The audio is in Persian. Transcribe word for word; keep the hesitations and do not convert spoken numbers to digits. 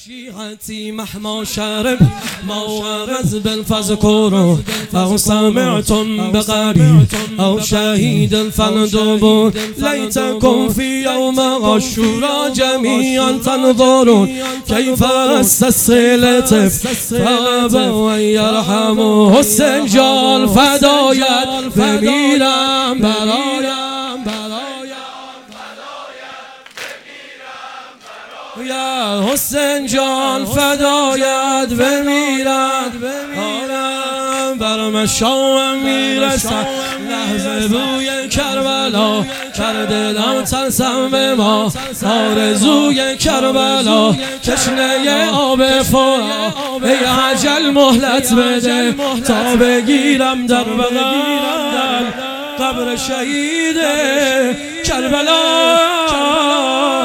شيعتي مهما شرب ما ورز بالفذكور أو سمعتم بقريب أو شهيد فاندبون ليتكم في يوم عاشوراء جميعا تنظرون كيف أسس الطفل فأبوا يرحموا حسین جان فدایت بمیرم برایم یا حسین جان فدایت بمیرم برم شام میرسم لحظه بوی کربلا کرده دلم ترسم به ما آرزوی کربلا تشنه آب فرا ای اجل مهلت بده تا بگیرم در بغل قبر شهید کربلا